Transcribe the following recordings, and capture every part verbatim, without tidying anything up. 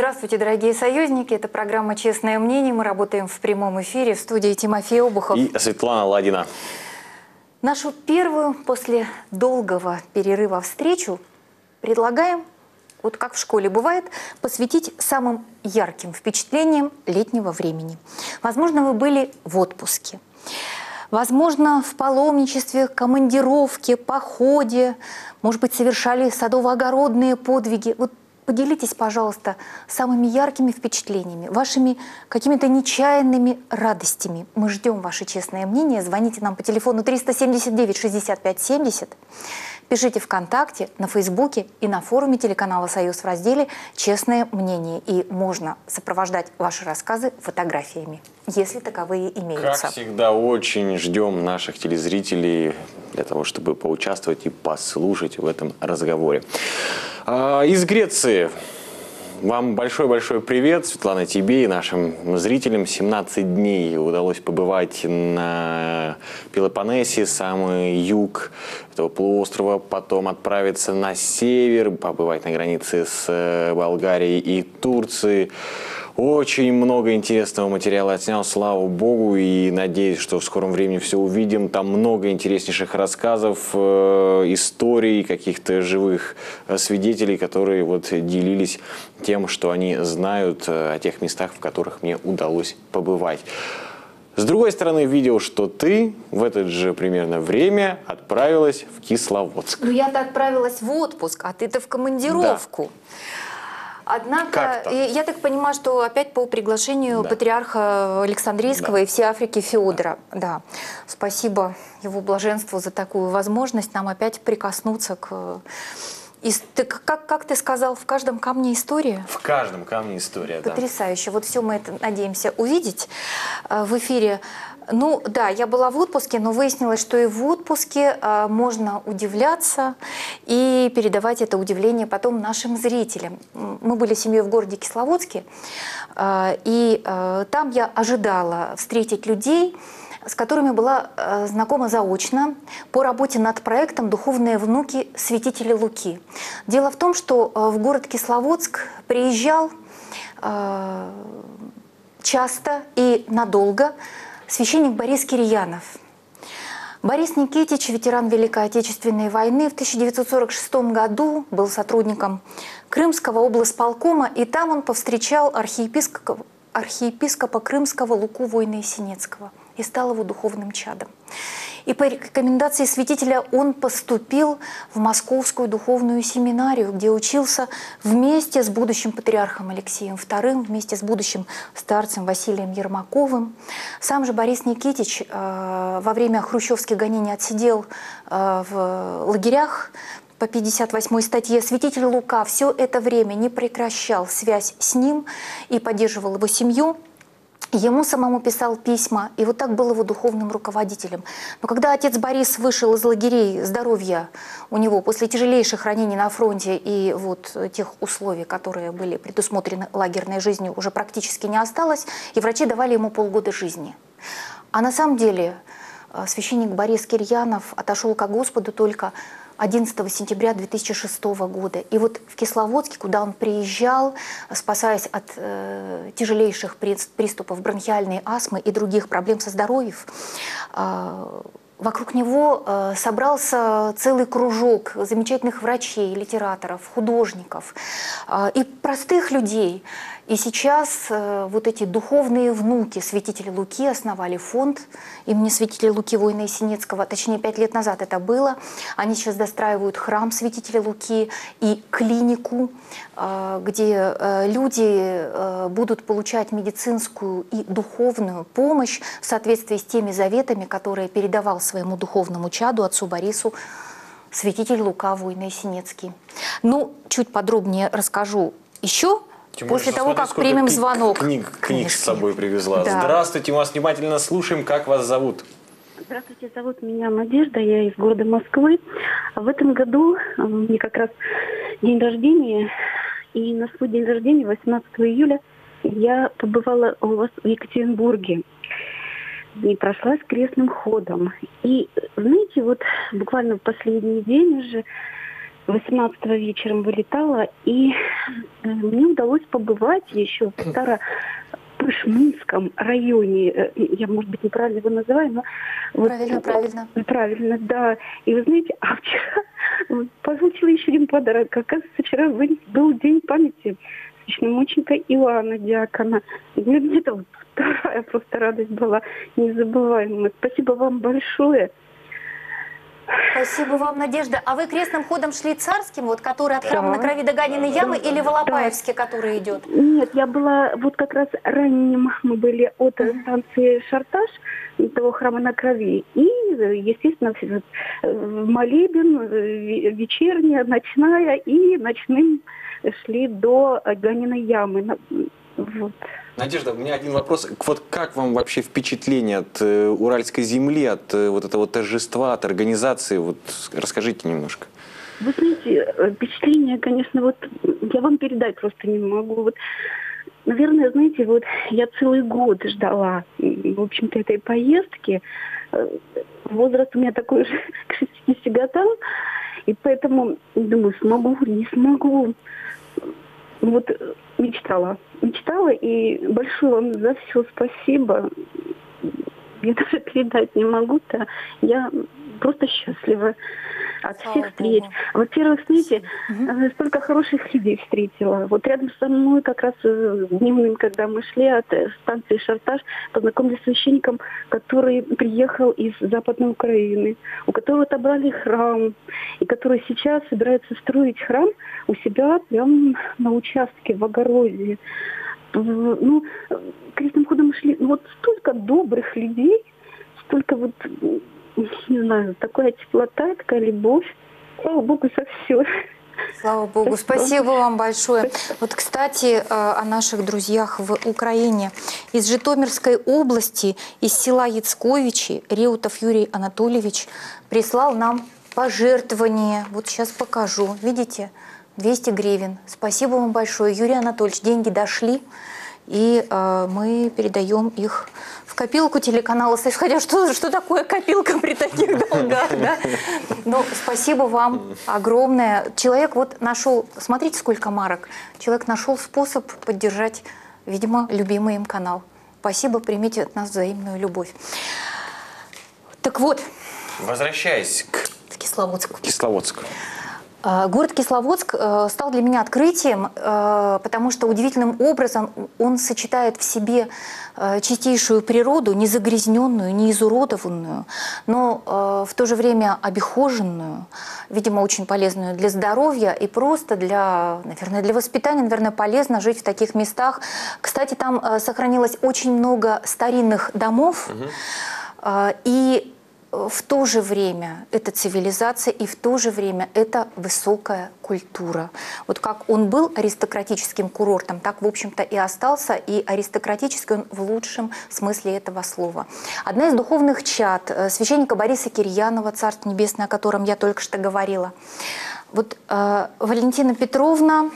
Здравствуйте, дорогие союзники. Это программа «Честное мнение». Мы работаем в прямом эфире в студии Тимофей Обухов и Светлана Ладина. Нашу первую после долгого перерыва встречу предлагаем, вот как в школе бывает, посвятить самым ярким впечатлениям летнего времени. Возможно, вы были в отпуске. Возможно, в паломничестве, командировке, походе, может быть, совершали садово-огородные подвиги. Вот поделитесь, пожалуйста, самыми яркими впечатлениями, вашими какими-то нечаянными радостями. Мы ждем ваше честное мнение. Звоните нам по телефону триста семьдесят девять шестьдесят пять семьдесят. Пишите ВКонтакте, на Фейсбуке и на форуме телеканала «Союз» в разделе «Честное мнение». И можно сопровождать ваши рассказы фотографиями, если таковые имеются. Как всегда, очень ждем наших телезрителей для того, чтобы поучаствовать и послушать в этом разговоре. Из Греции. Вам большой-большой привет, Светлана, тебе и нашим зрителям. семнадцать дней удалось побывать на Пелопоннесе, самый юг этого полуострова, потом отправиться на север, побывать на границе с Болгарией и Турцией. Очень много интересного материала отснял, слава богу, и надеюсь, что в скором времени все увидим. Там много интереснейших рассказов, э, историй, каких-то живых свидетелей, которые вот делились тем, что они знают э, о тех местах, в которых мне удалось побывать. С другой стороны, видел, что ты в это же примерно время отправилась в Кисловодск. Ну, я-то отправилась в отпуск, а ты-то в командировку. Да. Однако, я так понимаю, что опять по приглашению да. патриарха Александрийского да. и всей Африки Феодора. Да. Да. Спасибо его блаженству за такую возможность нам опять прикоснуться к... И ты, как, как ты сказал, в каждом камне история? В каждом камне история, да. Потрясающе. Вот все мы это надеемся увидеть в эфире. Ну да, я была в отпуске, но выяснилось, что и в отпуске а, можно удивляться и передавать это удивление потом нашим зрителям. Мы были семьей в городе Кисловодске, а, и а, там я ожидала встретить людей, с которыми была а, знакома заочно по работе над проектом «Духовные внуки святителя Луки». Дело в том, что а, в город Кисловодск приезжал а, часто и надолго священник Борис Кирьянов. Борис Никитич, ветеран Великой Отечественной войны, в тысяча девятьсот сорок шестом году был сотрудником Крымского облсполкома, и там он повстречал архиепископа, архиепископа Крымского Луку Войно-Ясенецкого и стал его духовным чадом. И по рекомендации святителя он поступил в Московскую духовную семинарию, где учился вместе с будущим патриархом Алексеем вторым, вместе с будущим старцем Василием Ермаковым. Сам же Борис Никитич э, во время хрущевских гонений отсидел э, в лагерях по пятьдесят восьмой статье. Святитель Лука все это время не прекращал связь с ним и поддерживал его семью. Ему самому писал письма, и вот так был его духовным руководителем. Но когда отец Борис вышел из лагерей, здоровья у него после тяжелейших ранений на фронте и вот тех условий, которые были предусмотрены лагерной жизнью, уже практически не осталось, и врачи давали ему полгода жизни. А на самом деле священник Борис Кирьянов отошел ко Господу только одиннадцатого сентября две тысячи шестого года. И вот в Кисловодске, куда он приезжал, спасаясь от э, тяжелейших приступов бронхиальной астмы и других проблем со здоровьем, э, вокруг него э, собрался целый кружок замечательных врачей, литераторов, художников э, и простых людей. И сейчас э, вот эти духовные внуки святителя Луки основали фонд имени святителя Луки Войно-Ясенецкого, точнее, пять лет назад это было. Они сейчас достраивают храм святителя Луки и клинику, э, где э, люди э, будут получать медицинскую и духовную помощь в соответствии с теми заветами, которые передавал своему духовному чаду, отцу Борису, святитель Лука Войно-Ясенецкий. Ну, чуть подробнее расскажу еще. Тем После более, того, смотри, как примем звонок. Книг, книг с собой привезла. Да. Здравствуйте, мы вас внимательно слушаем. Как вас зовут? Здравствуйте, зовут меня Надежда, я из города Москвы. В этом году мне как раз день рождения, и на свой день рождения, восемнадцатого июля, я побывала у вас в Екатеринбурге и прошлась крестным ходом. И, знаете, вот буквально в последний день уже восемнадцатого вечером вылетала, и э, мне удалось побывать еще в Старопышминском районе. Э, Я, может быть, неправильно его называю, но... вот, Правильно, э, правильно. Правильно, да. И вы знаете, а вчера вот, получила еще один подарок. Оказывается, вчера был был день памяти священномученика Иоанна Диакона. И для меня это вот вторая просто радость была незабываемая. Спасибо вам большое. Спасибо вам, Надежда. А вы крестным ходом шли царским, вот, который от храма Да. на крови до Ганиной ямы, или Волопаевский, который идет? Нет, я была вот как раз ранним, мы были от э, станции Шарташ, того храма на крови, и, э, естественно, все, э, молебен, э, ве- вечерняя, ночная, и ночным шли до э, Ганиной ямы. На- Вот. Надежда, у меня один вопрос. Вот как вам вообще впечатление от э, Уральской земли, от э, вот этого торжества, от организации? Вот расскажите немножко. Вы знаете, э, впечатление, конечно, вот я вам передать просто не могу. Вот, наверное, знаете, вот я целый год ждала, м, в общем-то, этой поездки. Э, Возраст у меня такой же, к шестидесяти годам, и поэтому думаю, смогу, не смогу. Вот э, мечтала, мечтала, и большое вам за все спасибо. Я даже передать не могу-то. Я просто счастлива от Слава всех встреч. Богу. Во-первых, знаете, Мгм. э, столько хороших людей встретила. Вот рядом со мной как раз э, дневным, когда мы шли от э, станции Шарташ, познакомились с священником, который приехал из Западной Украины, у которого отобрали храм, и который сейчас собирается строить храм у себя прямо на участке в огороде. В- Ну, э, крестным ходом мы шли. Ну, вот столько добрых людей, столько вот, м, не знаю, такая теплота, такая любовь. Слава Богу за все. Слава Богу. Спасибо. Спасибо вам большое. Вот, кстати, э, о наших друзьях в Украине. Из Житомирской области, из села Яцковичи, Реутов Юрий Анатольевич прислал нам пожертвование. Вот сейчас покажу. Видите? двести гривен. Спасибо вам большое. Юрий Анатольевич, деньги дошли, и э, мы передаем их в копилку телеканала «Союз». Хотя что, что такое копилка при таких долгах, да? Но спасибо вам огромное. Человек вот нашел, смотрите, сколько марок. Человек нашел способ поддержать, видимо, любимый им канал. Спасибо, примите от нас взаимную любовь. Так вот, Возвращаясь к Кисловодску. Кисловодску. Э, Город Кисловодск э, стал для меня открытием, э, потому что удивительным образом он сочетает в себе э, чистейшую природу, не загрязненную, не изуродованную, но э, в то же время обихоженную, видимо, очень полезную для здоровья и просто для, наверное, для воспитания, наверное, полезно жить в таких местах. Кстати, там э, сохранилось очень много старинных домов, э, и в то же время это цивилизация, и в то же время это высокая культура. Вот как он был аристократическим курортом, так, в общем-то, и остался, и аристократический он в лучшем смысле этого слова. Одна из духовных чад э, священника Бориса Кирьянова, Царство Небесное, о котором я только что говорила. Вот э, Валентина Петровна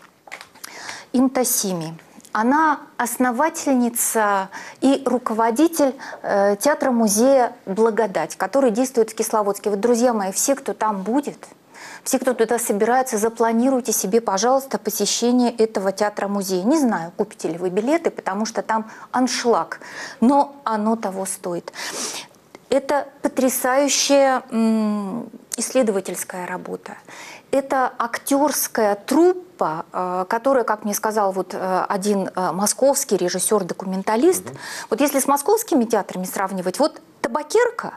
Имтасими. Она основательница и руководитель э, театра-музея «Благодать», который действует в Кисловодске. Вот, друзья мои, все, кто там будет, все, кто туда собирается, запланируйте себе, пожалуйста, посещение этого театра-музея. Не знаю, купите ли вы билеты, потому что там аншлаг, но оно того стоит. Это потрясающая м, исследовательская работа. Это актерская труппа, э, которая, как мне сказал вот э, один э, московский режиссер-документалист, mm-hmm. вот если с московскими театрами сравнивать, вот «Табакерка»,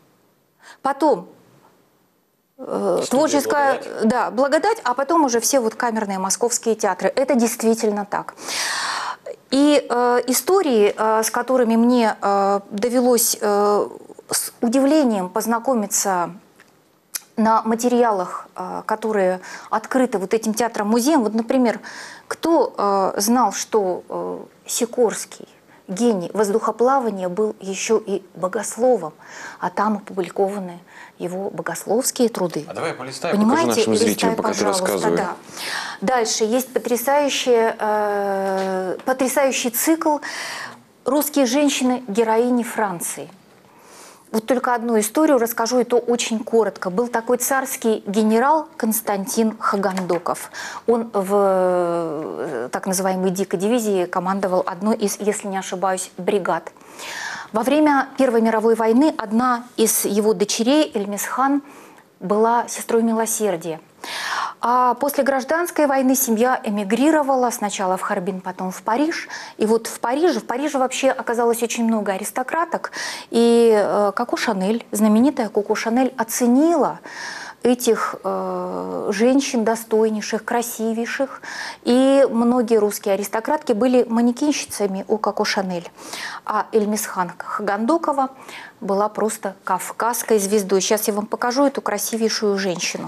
потом э, творческая «Благодать», да, «Благодать», а потом уже все вот камерные московские театры. Это действительно так. И э, истории, э, с которыми мне э, довелось э, с удивлением познакомиться на материалах, которые открыты вот этим театром-музеем. Вот, например, кто знал, что Сикорский, гений воздухоплавания, был еще и богословом, а там опубликованы его богословские труды. А давай я полистаю, понимаете, покажу нашим зрителям, листай, пока ты пожалуйста, рассказывай. да. Дальше есть потрясающий, э, потрясающий цикл «Русские женщины-героини Франции». Вот только одну историю расскажу, и то очень коротко. Был такой царский генерал Константин Хагандоков. Он в так называемой дикой дивизии командовал одной из, если не ошибаюсь, бригад. Во время Первой мировой войны одна из его дочерей, Эльмисхан, была сестрой милосердия. А после гражданской войны семья эмигрировала сначала в Харбин, потом в Париж. И вот в Париже, в Париже вообще оказалось очень много аристократок. И э, Коко Шанель, знаменитая Коко Шанель, оценила этих э, женщин достойнейших, красивейших. И многие русские аристократки были манекенщицами у Коко Шанель. А Эльмисхан Хагандокова была просто кавказской звездой. Сейчас я вам покажу эту красивейшую женщину.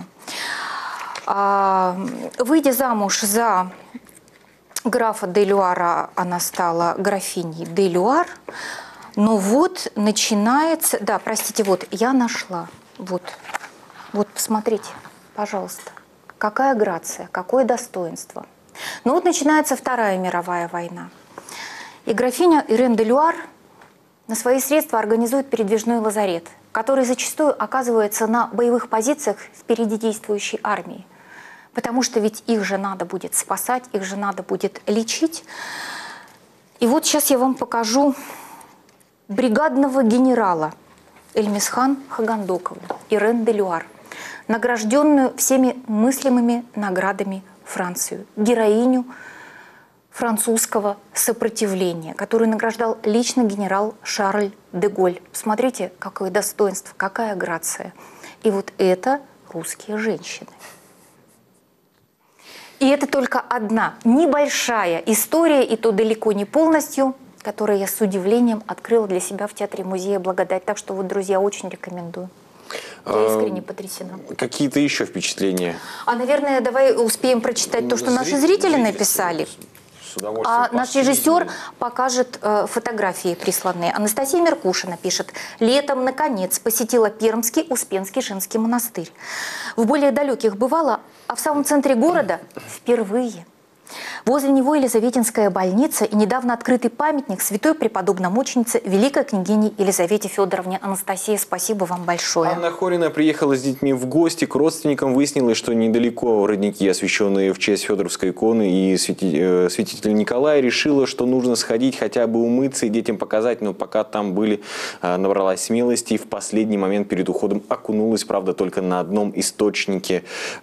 А, выйдя замуж за графа де Люара, она стала графиней де Люар. Но вот начинается... Да, простите, вот, я нашла. Вот, вот посмотрите, пожалуйста. Какая грация, какое достоинство. Ну вот начинается Вторая мировая война. И графиня Ирен де Люар на свои средства организует передвижной лазарет, который зачастую оказывается на боевых позициях впереди действующей армии. Потому что ведь их же надо будет спасать, их же надо будет лечить. И вот сейчас я вам покажу бригадного генерала Эльмисхан Хагандокову, Ирен де Люар, награжденную всеми мыслимыми наградами Францию, героиню французского сопротивления, которую награждал лично генерал Шарль де Голь. Смотрите, какое достоинство, какая грация. И вот это русские женщины. И это только одна небольшая история, и то далеко не полностью, которую я с удивлением открыла для себя в Театре-музее «Благодать». Так что вот, друзья, очень рекомендую. Я искренне потрясена. Какие-то еще впечатления? А, наверное, давай успеем прочитать то, что наши зрители написали. А наш режиссер покажет э, фотографии присланные. Анастасия Меркушина пишет: «Летом, наконец, посетила Пермский Успенский женский монастырь. В более далеких бывала, а в самом центре города впервые. Возле него Елизаветинская больница и недавно открытый памятник святой преподобномученице великой княгине Елизавете Федоровне. Анастасия, спасибо вам большое». Анна Хорина приехала с детьми в гости к родственникам. Выяснилось, что недалеко родники, освященные в честь Федоровской иконы, и святи... святитель Николай решила, что нужно сходить, хотя бы умыться и детям показать. Но пока там были, набралась смелости и в последний момент перед уходом окунулась, правда, только на одном источнике.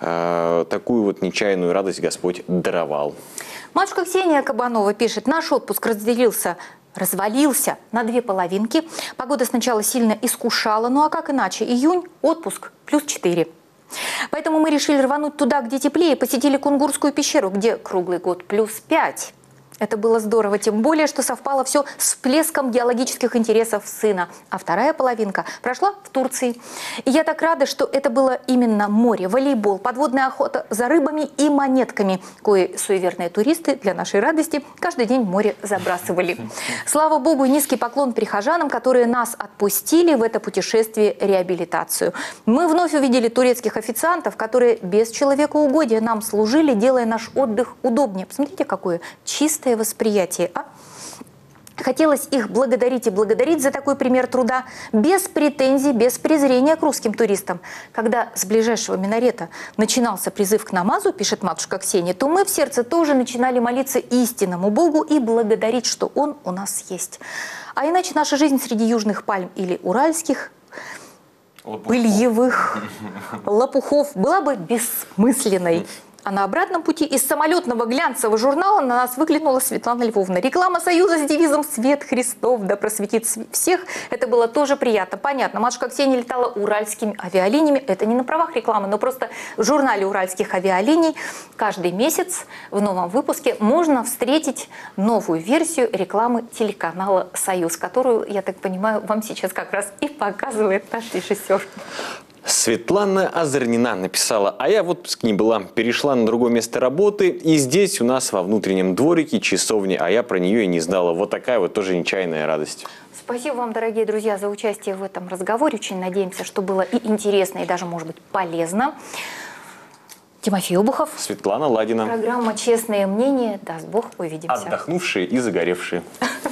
Такую вот нечаянную радость Господь даровал. Матушка Ксения Кабанова пишет: «Наш отпуск разделился, развалился на две половинки. Погода сначала сильно искушала, ну а как иначе? Июнь, отпуск, плюс четыре. Поэтому мы решили рвануть туда, где теплее, посетили Кунгурскую пещеру, где круглый год плюс пять. Это было здорово, тем более, что совпало все с всплеском геологических интересов сына. А вторая половинка прошла в Турции. И я так рада, что это было именно море, волейбол, подводная охота за рыбами и монетками, кои суеверные туристы для нашей радости каждый день в море забрасывали. Слава Богу, низкий поклон прихожанам, которые нас отпустили в это путешествие реабилитацию. Мы вновь увидели турецких официантов, которые без человекоугодия нам служили, делая наш отдых удобнее. Посмотрите, какое чистое восприятие, а? Хотелось их благодарить и благодарить за такой пример труда, без претензий, без презрения к русским туристам. Когда с ближайшего минарета начинался призыв к намазу, пишет матушка Ксения, то мы в сердце тоже начинали молиться истинному Богу и благодарить, что Он у нас есть. А иначе наша жизнь среди южных пальм или уральских пыльевых лопухов была бы бессмысленной. А на обратном пути из самолетного глянцевого журнала на нас выглянула Светлана Львовна. Реклама Союза с девизом «Свет Христов да просветит всех». Это было тоже приятно. Понятно, матушка Ксения летала уральскими авиалиниями. Это не на правах рекламы, но просто в журнале уральских авиалиний каждый месяц в новом выпуске можно встретить новую версию рекламы телеканала «Союз», которую, я так понимаю, вам сейчас как раз и показывает наш режиссер. Светлана Озорнина написала: «А я в отпуск не была, перешла на другое место работы, и здесь у нас во внутреннем дворике часовня, а я про нее и не знала». Вот такая вот тоже нечаянная радость. Спасибо вам, дорогие друзья, за участие в этом разговоре. Очень надеемся, что было и интересно, и даже, может быть, полезно. Тимофей Обухов. Светлана Ладина. Программа «Честное мнение». Даст Бог, увидимся. Отдохнувшие и загоревшие.